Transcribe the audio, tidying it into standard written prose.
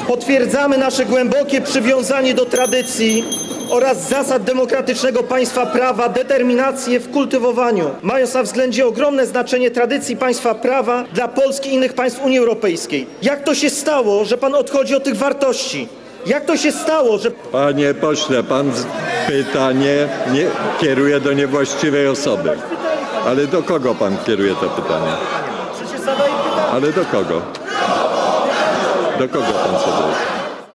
Potwierdzamy nasze głębokie przywiązanie do tradycji oraz zasad demokratycznego państwa prawa, determinację w kultywowaniu, mając na względzie ogromne znaczenie tradycji państwa prawa dla Polski i innych państw Unii Europejskiej. Jak to się stało, że pan odchodzi od tych wartości? Jak to się stało, że... Panie pośle, pan pytanie kieruje do niewłaściwej osoby. Ale do kogo pan kieruje to pytanie? Przecież zadaję pytanie. Ale do kogo? Do kogo pan zadaje?